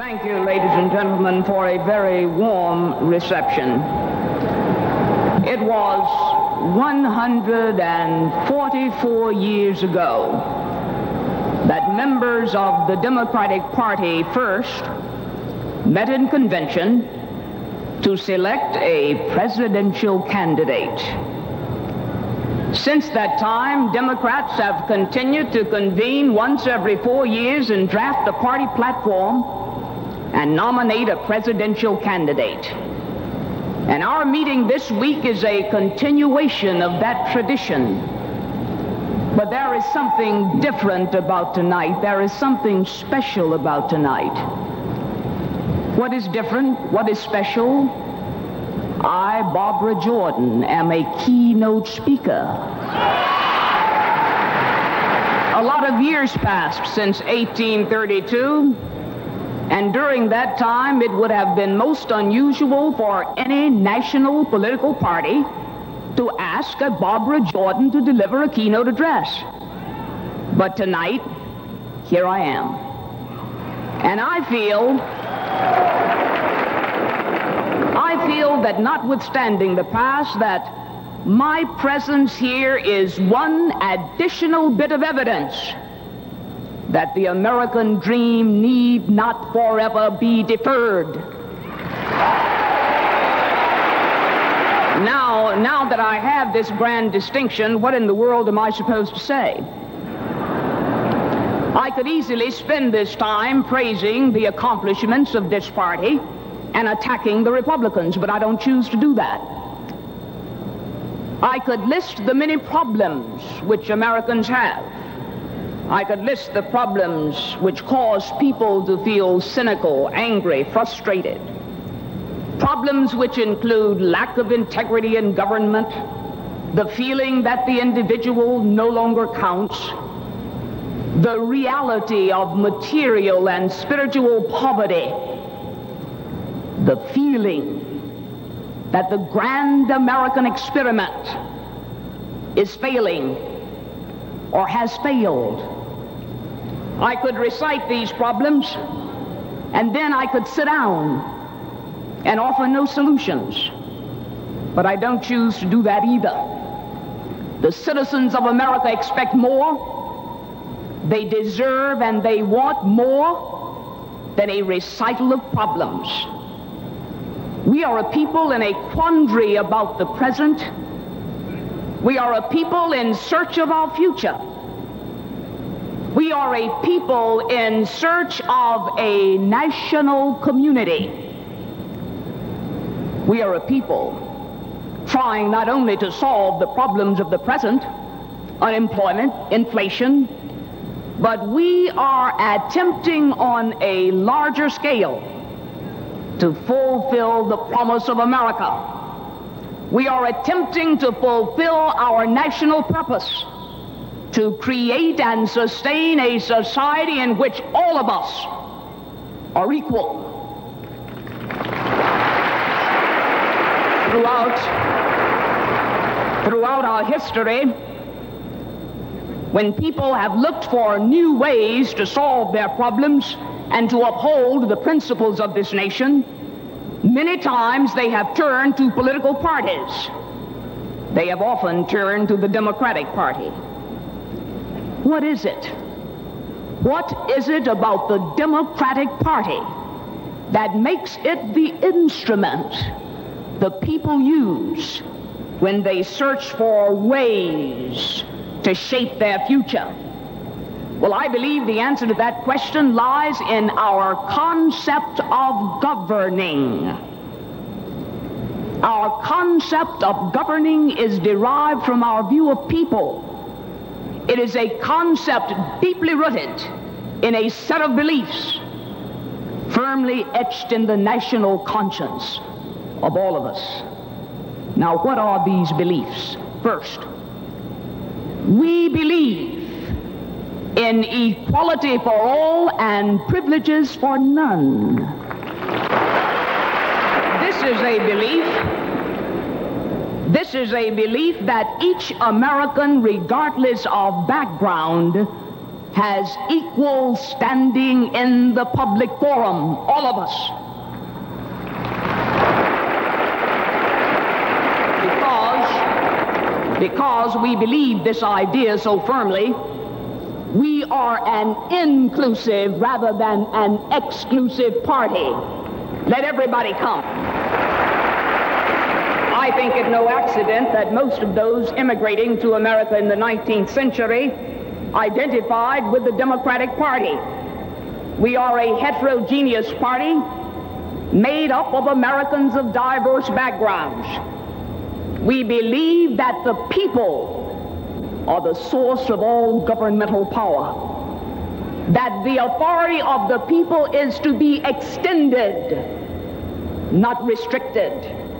Thank you, ladies and gentlemen, for a very warm reception. It was 144 years ago that members of the Democratic Party first met in convention to select a presidential candidate. Since that time, Democrats have continued to convene once every 4 years and draft a party platform and nominate a presidential candidate. And our meeting this week is a continuation of that tradition. But there is something different about tonight. There is something special about tonight. What is different? What is special? I, Barbara Jordan, am a keynote speaker. A lot of years passed since 1832, and during that time it would have been most unusual for any national political party to ask a Barbara Jordan to deliver a keynote address. But tonight, here I am. And I feel that notwithstanding the past, that my presence here is one additional bit of evidence that the American dream need not forever be deferred. Now that I have this grand distinction, what in the world am I supposed to say? I could easily spend this time praising the accomplishments of this party and attacking the Republicans, but I don't choose to do that. I could list the many problems which Americans have. I could list the problems which cause people to feel cynical, angry, frustrated. Problems which include lack of integrity in government, the feeling that the individual no longer counts, the reality of material and spiritual poverty, the feeling that the grand American experiment is failing or has failed. I could recite these problems, and then I could sit down and offer no solutions. But I don't choose to do that either. The citizens of America expect more. They deserve and they want more than a recital of problems. We are a people in a quandary about the present. We are a people in search of our future. We are a people in search of a national community. We are a people trying not only to solve the problems of the present, unemployment, inflation, but we are attempting on a larger scale to fulfill the promise of America. We are attempting to fulfill our national purpose to create and sustain a society in which all of us are equal. Throughout our history, when people have looked for new ways to solve their problems and to uphold the principles of this nation, many times they have turned to political parties. They have often turned to the Democratic Party. What is it? What is it about the Democratic Party that makes it the instrument the people use when they search for ways to shape their future? Well, I believe the answer to that question lies in our concept of governing. Our concept of governing is derived from our view of people. It is a concept deeply rooted in a set of beliefs firmly etched in the national conscience of all of us. Now, what are these beliefs? First, we believe in equality for all and privileges for none. This is a belief that each American, regardless of background, has equal standing in the public forum, all of us. Because we believe this idea so firmly, we are an inclusive rather than an exclusive party. Let everybody come. I think it no accident that most of those immigrating to America in the 19th century identified with the Democratic Party. We are a heterogeneous party made up of Americans of diverse backgrounds. We believe that the people are the source of all governmental power, that the authority of the people is to be extended, not restricted.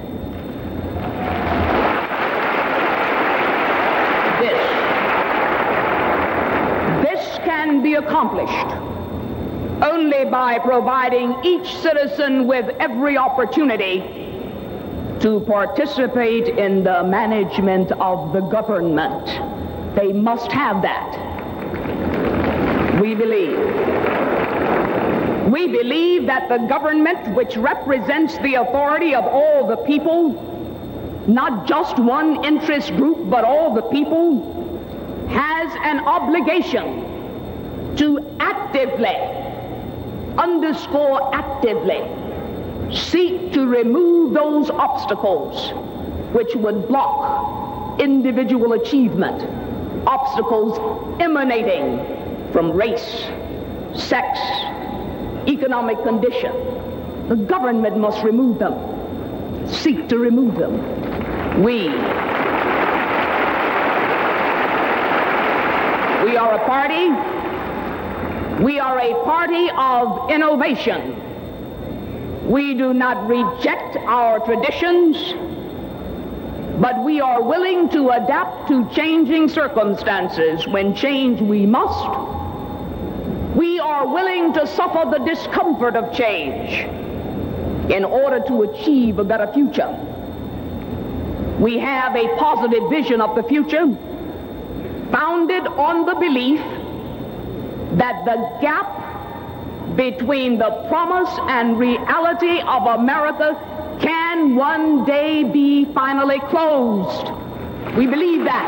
This can be accomplished only by providing each citizen with every opportunity to participate in the management of the government. They must have that. We believe that the government, which represents the authority of all the people, not just one interest group, but all the people, has an obligation to actively, underscore actively, seek to remove those obstacles which would block individual achievement, obstacles emanating from race, sex, economic condition. The government must remove them, seek to remove them. We are a party of innovation. We do not reject our traditions, but we are willing to adapt to changing circumstances. When change we must, we are willing to suffer the discomfort of change in order to achieve a better future. We have a positive vision of the future founded on the belief that the gap between the promise and reality of America can one day be finally closed. We believe that.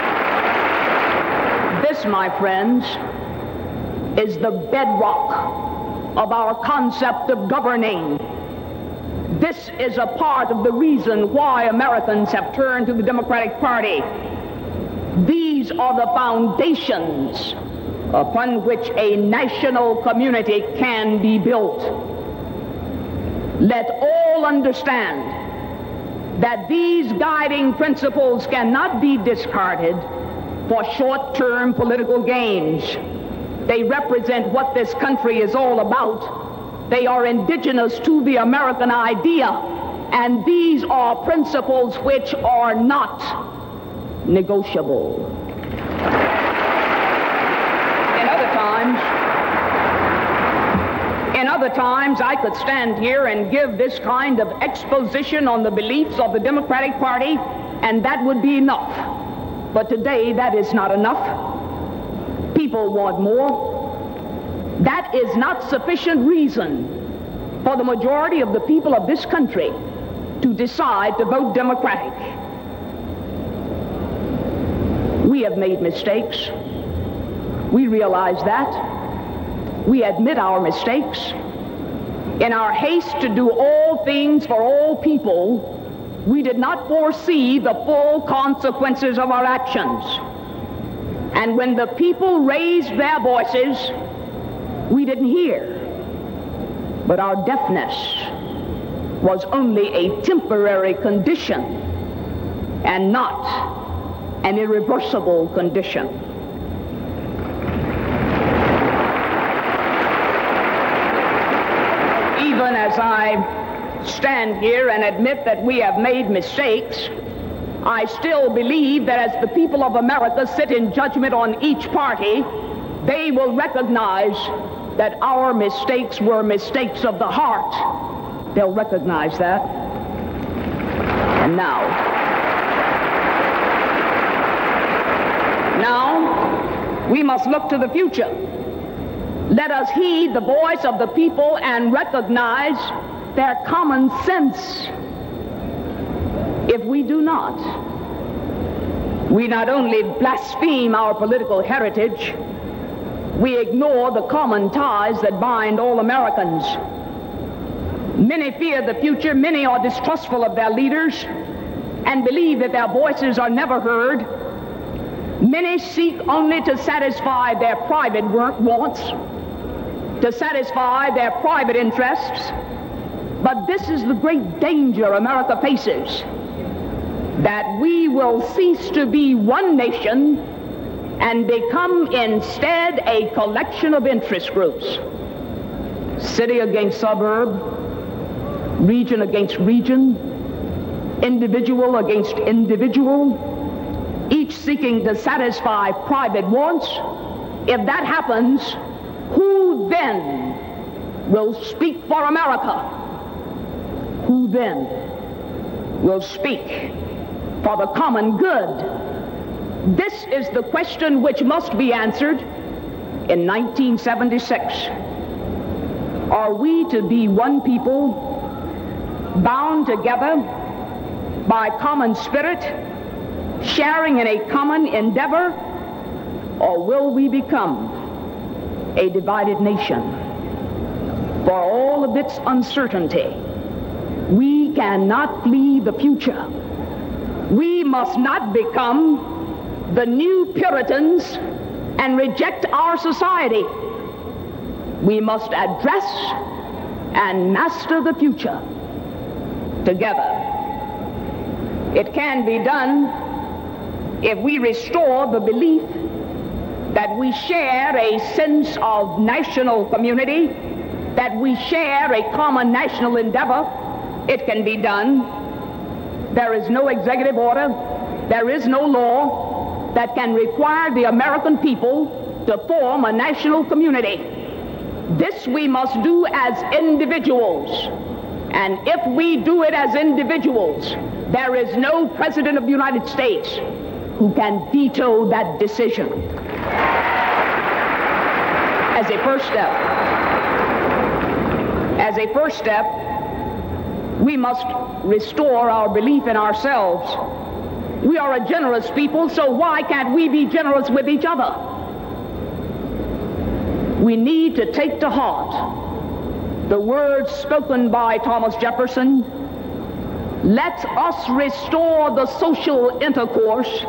This, my friends, is the bedrock of our concept of governing. This is a part of the reason why Americans have turned to the Democratic Party. These are the foundations upon which a national community can be built. Let all understand that these guiding principles cannot be discarded for short-term political gains. They represent what this country is all about. They are indigenous to the American idea, and these are principles which are not negotiable. In other times, I could stand here and give this kind of exposition on the beliefs of the Democratic Party, and that would be enough. But today, that is not enough. People want more. That is not sufficient reason for the majority of the people of this country to decide to vote Democratic. We have made mistakes. We realize that. We admit our mistakes. In our haste to do all things for all people, we did not foresee the full consequences of our actions. And when the people raised their voices, we didn't hear. But our deafness was only a temporary condition and not an irreversible condition. Even as I stand here and admit that we have made mistakes, I still believe that as the people of America sit in judgment on each party, they will recognize that our mistakes were mistakes of the heart. They'll recognize that. And now, We must look to the future. Let us heed the voice of the people and recognize their common sense. If we do not, we not only blaspheme our political heritage, we ignore the common ties that bind all Americans. Many fear the future, many are distrustful of their leaders and believe that their voices are never heard. Many seek only to satisfy their private wants, to satisfy their private interests. But this is the great danger America faces, that we will cease to be one nation and become instead a collection of interest groups. City against suburb, region against region, individual against individual, each seeking to satisfy private wants. If that happens, who then will speak for America? Who then will speak for the common good? This is the question which must be answered in 1976. Are we to be one people, bound together by common spirit, sharing in a common endeavor, or will we become a divided nation? For all of its uncertainty, we cannot flee the future. We must not become the new Puritans and reject our society. We must address and master the future together. It can be done if we restore the belief that we share a sense of national community, that we share a common national endeavor. It can be done. There is no executive order, there is no law that can require the American people to form a national community. This we must do as individuals. And if we do it as individuals, there is no president of the United States who can veto that decision. As a first step, we must restore our belief in ourselves. We are a generous people, so why can't we be generous with each other? We need to take to heart the words spoken by Thomas Jefferson. Let us restore the social intercourse.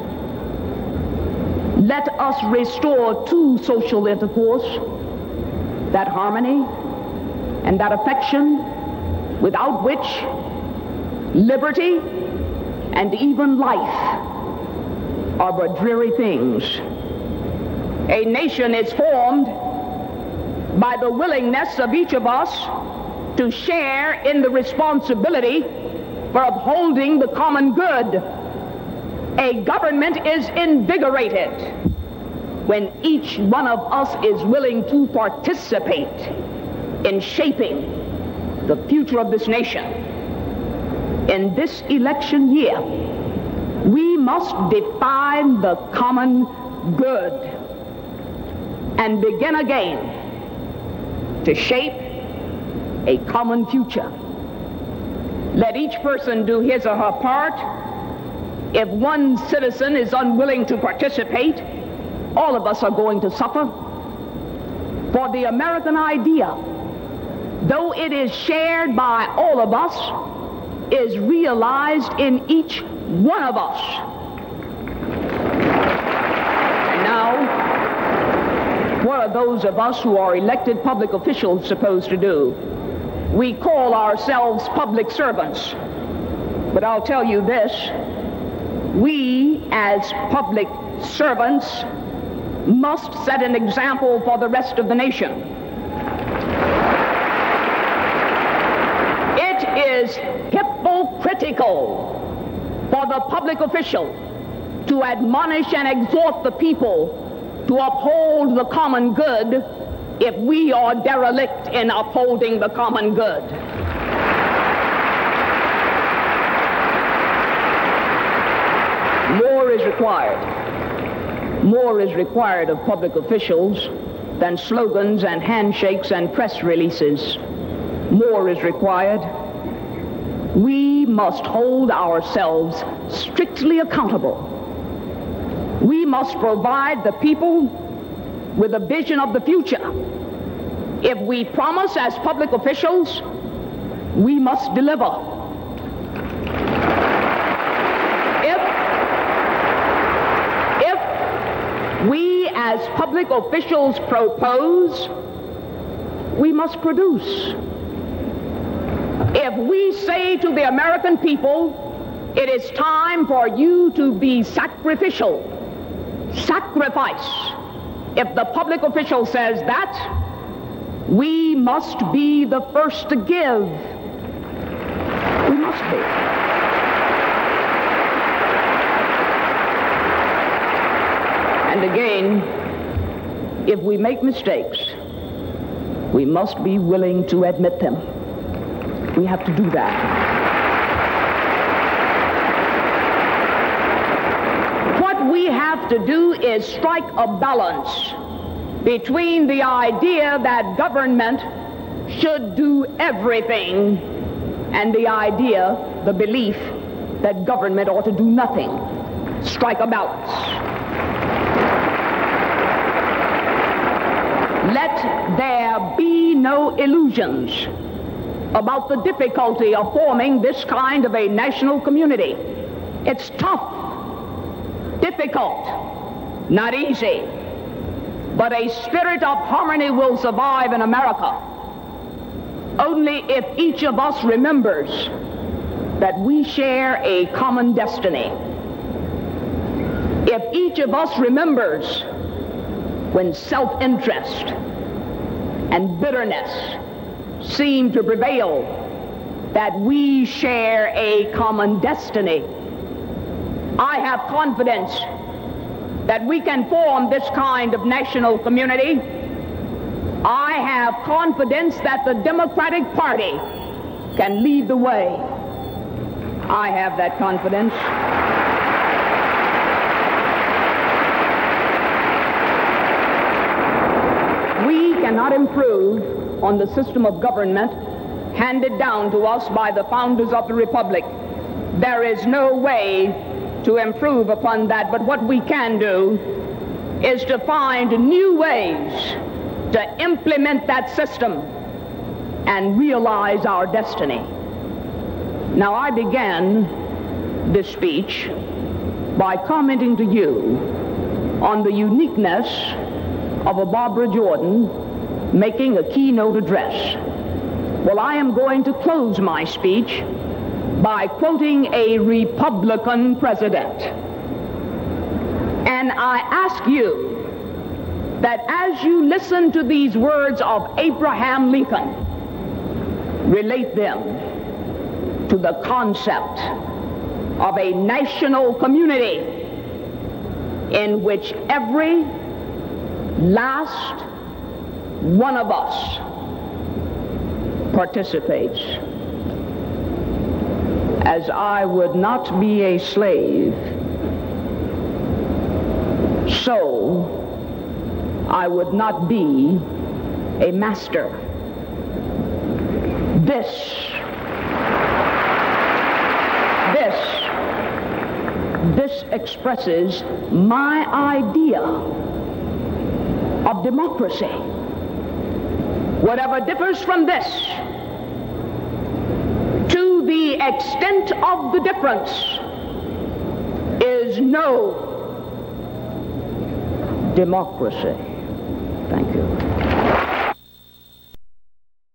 Let us restore to social intercourse that harmony and that affection without which liberty and even life are but dreary things. A nation is formed by the willingness of each of us to share in the responsibility for upholding the common good. A government is invigorated when each one of us is willing to participate in shaping the future of this nation. In this election year, we must define the common good and begin again to shape a common future. Let each person do his or her part. If one citizen is unwilling to participate, all of us are going to suffer. For the American idea, though it is shared by all of us, is realized in each one of us. And now, what are those of us who are elected public officials supposed to do? We call ourselves public servants. But I'll tell you this, we as public servants must set an example for the rest of the nation. It is hypocritical for the public official to admonish and exhort the people to uphold the common good if we are derelict in upholding the common good. More is required. More is required of public officials than slogans and handshakes and press releases. More is required. We must hold ourselves strictly accountable. We must provide the people with a vision of the future. If we promise as public officials, we must deliver. If we as public officials propose, we must produce. If we say to the American people, it is time for you to be sacrificial, sacrifice. If the public official says that, we must be the first to give. We must be. And again, if we make mistakes, we must be willing to admit them. We have to do that. What we have to do is strike a balance between the idea that government should do everything and the idea, the belief, that government ought to do nothing. Strike a balance. Let there be no illusions about the difficulty of forming this kind of a national community. It's tough, difficult, not easy. But a spirit of harmony will survive in America only if each of us remembers that we share a common destiny. If each of us remembers when self-interest and bitterness seem to prevail, that we share a common destiny. I have confidence that we can form this kind of national community. I have confidence that the Democratic Party can lead the way. I have that confidence. We cannot improve on the system of government handed down to us by the founders of the Republic. There is no way to improve upon that, but what we can do is to find new ways to implement that system and realize our destiny. Now, I began this speech by commenting to you on the uniqueness of a Barbara Jordan making a keynote address. Well, I am going to close my speech by quoting a Republican president. And I ask you that as you listen to these words of Abraham Lincoln, relate them to the concept of a national community in which every last one of us participates. As I would not be a slave, so I would not be a master. This expresses my idea of democracy. Whatever differs from this, to the extent of the difference, is no democracy. Thank you.